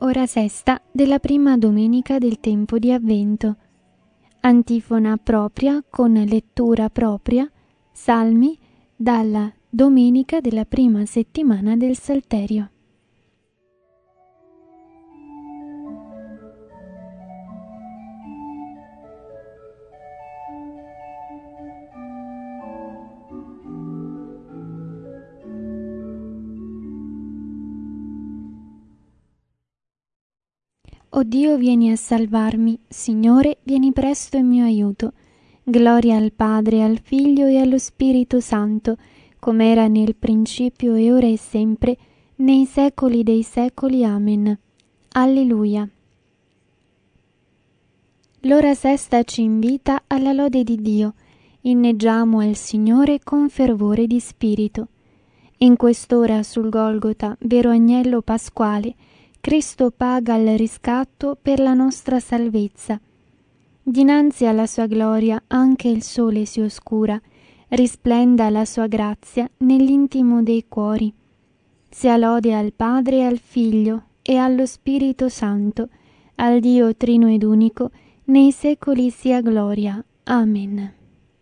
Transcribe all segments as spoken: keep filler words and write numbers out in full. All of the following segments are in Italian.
Ora sesta della prima domenica del tempo di Avvento. Antifona propria con lettura propria, salmi dalla domenica della prima settimana del Salterio. O Dio, vieni a salvarmi, Signore, vieni presto in mio aiuto. Gloria al Padre, al Figlio e allo Spirito Santo, come era nel principio e ora e sempre, nei secoli dei secoli. Amen. Alleluia. L'ora sesta ci invita alla lode di Dio. Inneggiamo al Signore con fervore di spirito. In quest'ora sul Golgota, vero agnello pasquale, Cristo paga il riscatto per la nostra salvezza. Dinanzi alla sua gloria anche il sole si oscura, risplenda la sua grazia nell'intimo dei cuori. Sia lode al Padre, al Figlio e allo Spirito Santo, al Dio trino ed unico, nei secoli sia gloria. Amen.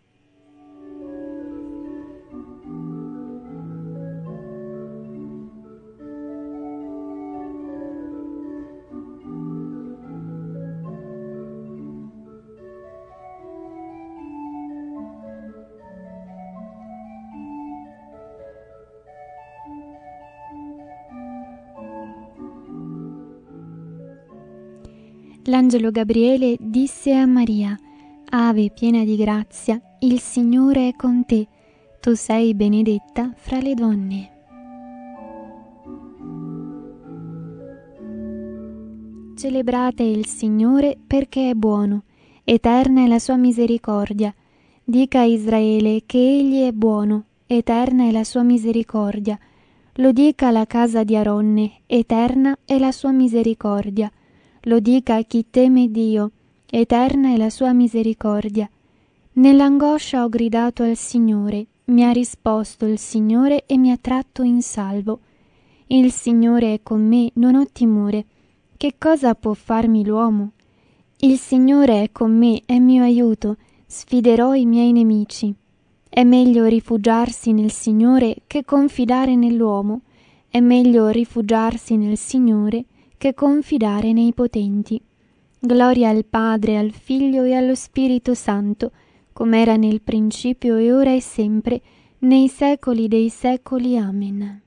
L'angelo Gabriele disse a Maria: Ave piena di grazia, il Signore è con te, tu sei benedetta fra le donne. Celebrate il Signore perché è buono, eterna è la sua misericordia. Dica a Israele che egli è buono, eterna è la sua misericordia. Lo dica la casa di Aronne, eterna è la sua misericordia. Lo dica a chi teme Dio, eterna è la sua misericordia. Nell'angoscia ho gridato al Signore, mi ha risposto il Signore e mi ha tratto in salvo. Il Signore è con me, non ho timore. Che cosa può farmi l'uomo? Il Signore è con me, è mio aiuto, sfiderò i miei nemici. È meglio rifugiarsi nel Signore che confidare nell'uomo. È meglio rifugiarsi nel Signore che confidare nei potenti. Gloria al Padre, al Figlio e allo Spirito Santo, come era nel principio e ora e sempre, nei secoli dei secoli. Amen.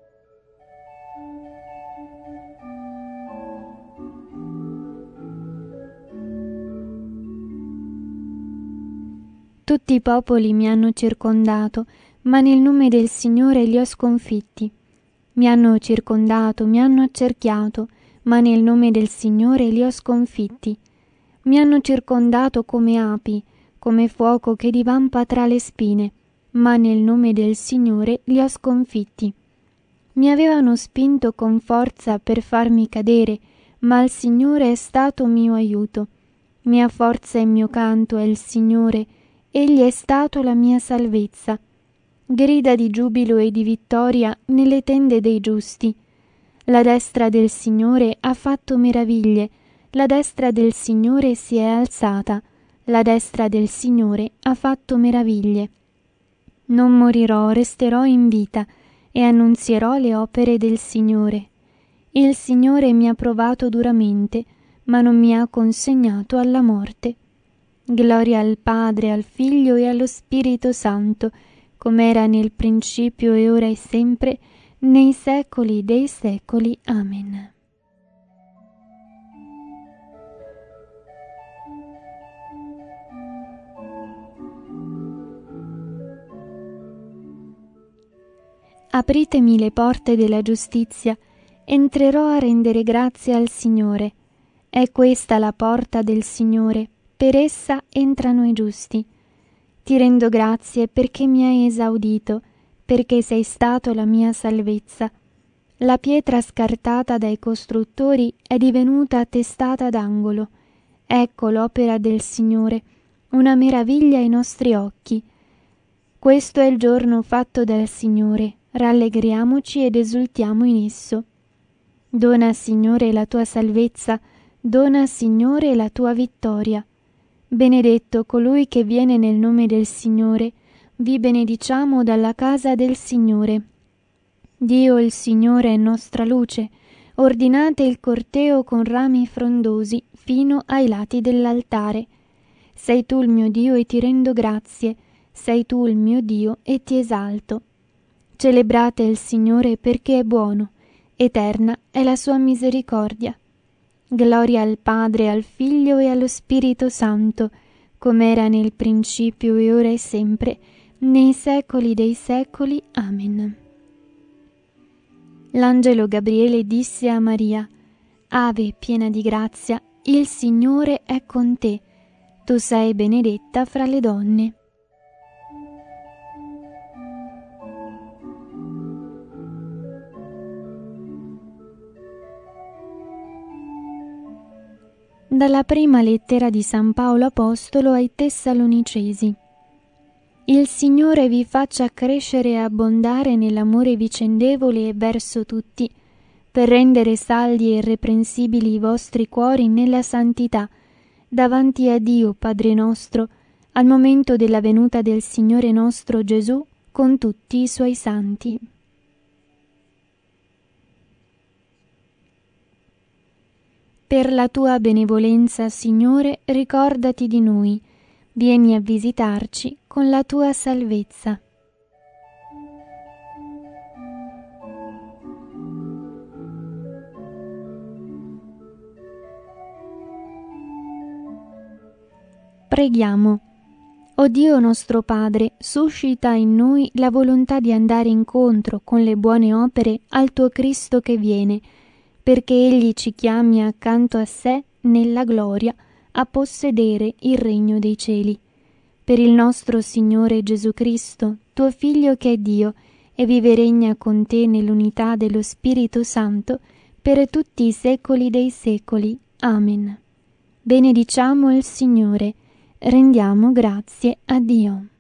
Tutti i popoli mi hanno circondato, ma nel nome del Signore li ho sconfitti. Mi hanno circondato, mi hanno accerchiato, ma nel nome del Signore li ho sconfitti. Mi hanno circondato come api, come fuoco che divampa tra le spine, ma nel nome del Signore li ho sconfitti. Mi avevano spinto con forza per farmi cadere, ma il Signore è stato mio aiuto. Mia forza e mio canto è il Signore, Egli è stato la mia salvezza. Grida di giubilo e di vittoria nelle tende dei giusti. La destra del Signore ha fatto meraviglie, la destra del Signore si è alzata, la destra del Signore ha fatto meraviglie. Non morirò, resterò in vita e annunzierò le opere del Signore. Il Signore mi ha provato duramente, ma non mi ha consegnato alla morte. Gloria al Padre, al Figlio e allo Spirito Santo, come era nel principio e ora e sempre, nei secoli dei secoli. Amen. Apritemi le porte della giustizia, entrerò a rendere grazie al Signore. È questa la porta del Signore, per essa entrano i giusti. Ti rendo grazie perché mi hai esaudito, perché sei stato la mia salvezza. La pietra scartata dai costruttori è divenuta testata d'angolo. Ecco l'opera del Signore, una meraviglia ai nostri occhi. Questo è il giorno fatto dal Signore, rallegriamoci ed esultiamo in esso. Dona, Signore, la tua salvezza, dona, Signore, la tua vittoria. Benedetto colui che viene nel nome del Signore, vi benediciamo dalla casa del Signore. Dio il Signore è nostra luce, ordinate il corteo con rami frondosi fino ai lati dell'altare. Sei tu il mio Dio e ti rendo grazie, sei tu il mio Dio e ti esalto. Celebrate il Signore perché è buono, eterna è la sua misericordia. Gloria al Padre, al Figlio e allo Spirito Santo, come era nel principio e ora e sempre, nei secoli dei secoli. Amen. L'angelo Gabriele disse a Maria: Ave, piena di grazia, il Signore è con te. Tu sei benedetta fra le donne. Dalla prima lettera di San Paolo Apostolo ai Tessalonicesi. Il Signore vi faccia crescere e abbondare nell'amore vicendevole verso tutti, per rendere saldi e irreprensibili i vostri cuori nella santità, davanti a Dio Padre nostro, al momento della venuta del Signore nostro Gesù con tutti i suoi santi. Per la tua benevolenza, Signore, ricordati di noi. Vieni a visitarci con la tua salvezza. Preghiamo. O Dio nostro Padre, suscita in noi la volontà di andare incontro con le buone opere al tuo Cristo che viene, perché Egli ci chiami accanto a sé nella gloria a possedere il regno dei cieli. Per il nostro Signore Gesù Cristo, tuo Figlio che è Dio, e vive e regna con te nell'unità dello Spirito Santo, per tutti i secoli dei secoli. Amen. Benediciamo il Signore, rendiamo grazie a Dio.